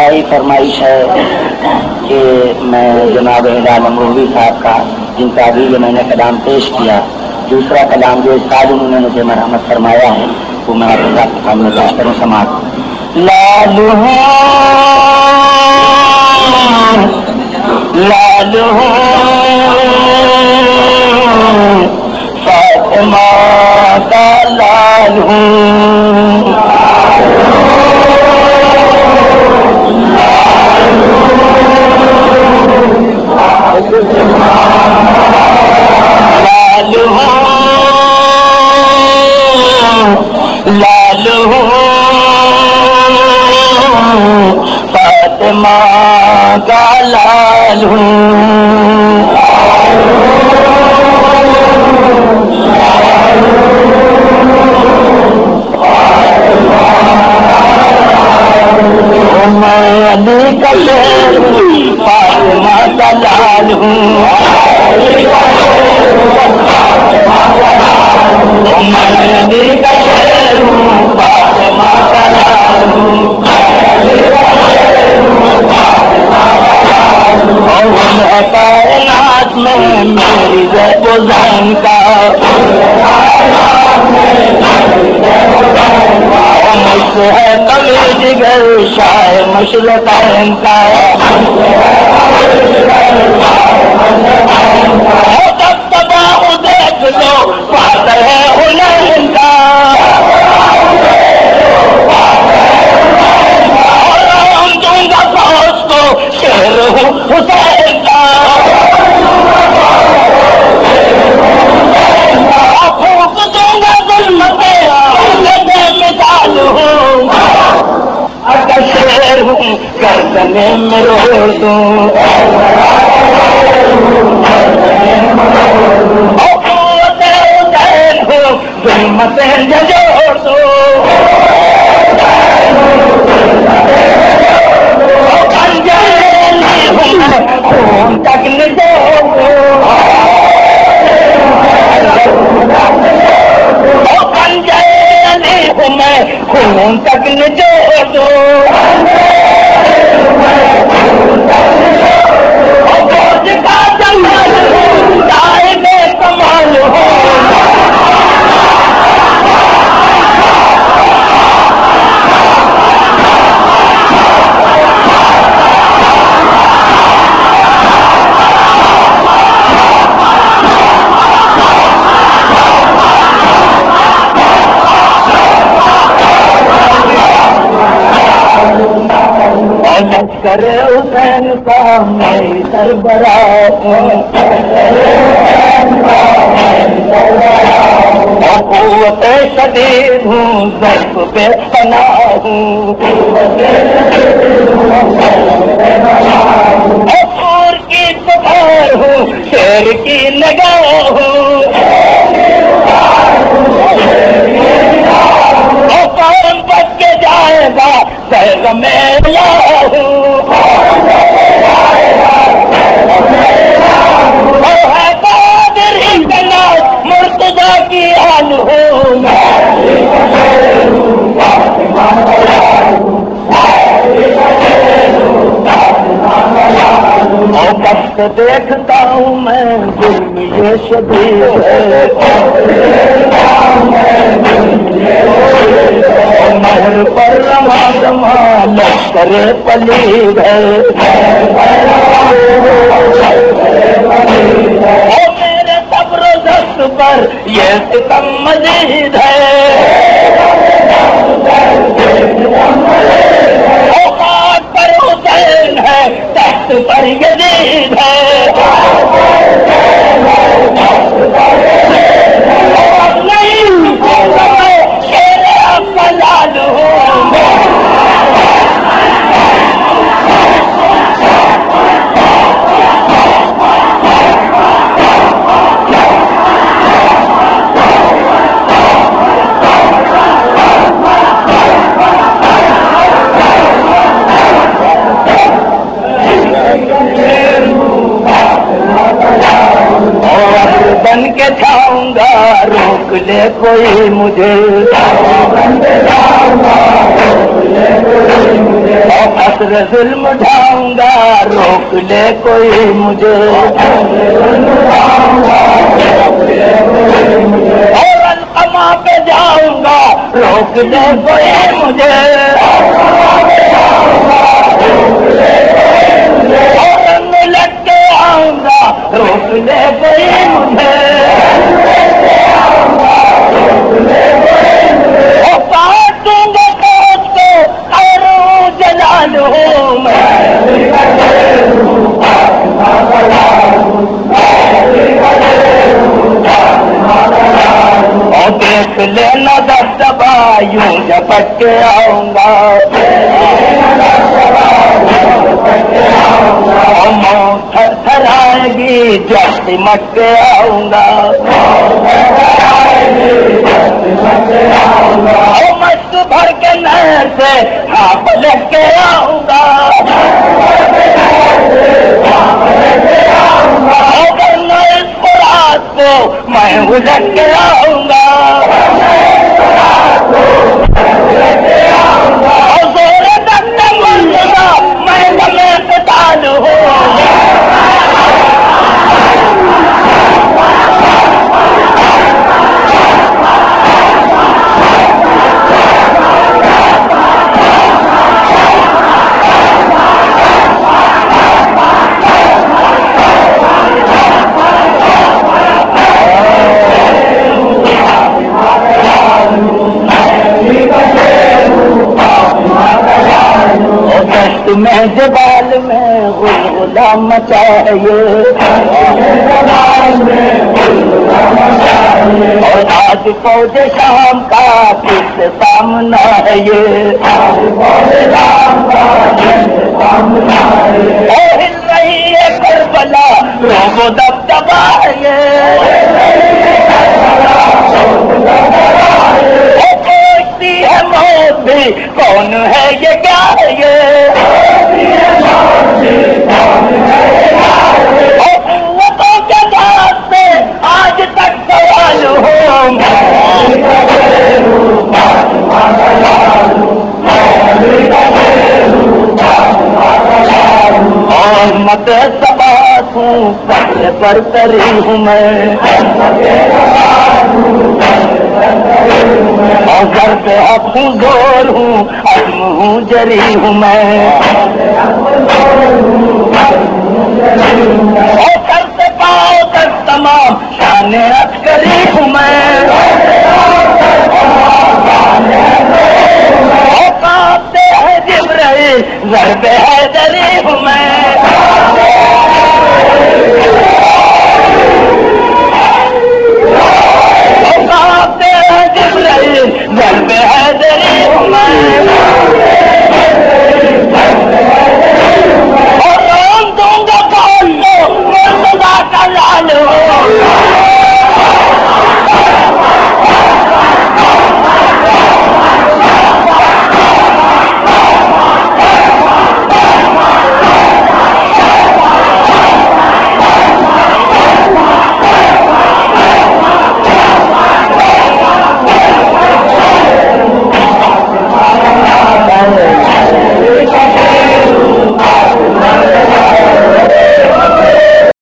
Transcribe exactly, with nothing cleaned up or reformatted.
ابتدائی فرمائش ہے کہ میں جناب ہلال امروہی صاحب کا جن کا ابھی یہ میں نے کلام پیش کیا، دوسرا کلام جو اس سال انہوں نے مجھے مرحمت فرمایا ہے وہ میں آپ کے سامنے پیش کروں سماعت۔ لالو لالو فاطمہ کا لال ہوں، لال ہوں لال ہوں فاطمہ کا لال ہوں، میں علی کا شہر ہوں فاطمہ کا لال ہوں، میں علی کا شہر ہوں فاطمہ کا لال ہوں، اور ہے کائنات میں میری زیب و زین کا، مجھ سے ہے کبھی جگر شاہ مشرقین کا، جب تباہ دیکھ لو فاتح ہے حنین کا، اور رام دوں گا فوج کو شیر ہوں حسین کا، پھونک دوں گا ظلمتیں میں مثال ہوں، اگر شیر ہوں گردنے میں روڑ دوں، قوت حسین ہوں ظلمتیں جھنجھوڑ دوں، کنجری ہوں میں خون تک نچوڑ دوں، کنجری ہوں میں خون تک نچوڑ دوں، فوج کا جمال ہوں دائم کمال ہوں، لشکر حسین کا میں سربراہ ہوں، قوت شدید ہوں ضرب بے پناہ ہوں، پور کی سفار ہوں شیر کی نگاہ ہوں، قوم بچ کے جائے گا پیغام الہ ہوں، ہے قادر ہی کنا مرتضیٰ کی آن ہوں، اور بس دیکھتا ہوں میں ظلم یہ شدید ہے، مہر پر رواں رواں لشکر پلید ہے، اور میرے صبر و دست پر یہ ستم مزید ہے، اوقات پر حسین ہے تخت پر یزید ہے، اور نہیں شیر آپ کا لال ہوں، بن کے چھاؤں گا روک لے کوئی مجھے، اور قصر گر ظلم ڈھاؤں گا روک لے کوئی مجھے، اور القمہ پہ جاؤں گا روک لے کوئی مجھے، اور رنگ لٹ کے آؤں گا روک لے کوئی مجھے، وہ کاٹوں گا کوچ کو خیروں جلال ہوں میں، اور دیکھ لینا دبدبا یوں جھپٹ کے آؤں گا، اور موت تھر تھر آئے گی جب سمٹ کے آؤں گا، اور مست بھر کے نہر سے ہاں پلٹ کے آؤں گا، اگر میں اس رات کو میں الٹ کے آؤں گا، اور زور تک مرتبہ میں تمہیں قتال ہوں، میں جبال میں غلغلہ مچائیے، اور آج فوج شام کا کس سامنا ہے یہ، اور ہل رہی ہے کربلا روبو دبدبا ہے یہ، وہ پوچھتی ہے موت بھی کون ہے یہ کیا ہے یہ، قوتوں کے بعد سے آج تک سوال ہوں، اور مت سبات ہوں سب پر تری ہوں میں، اور گھر پہ حق ہوں زور ہوں عزم ہوں جری ہوں میں، اور سر سے پاؤں تک تمام شان عسکری ہوں میں،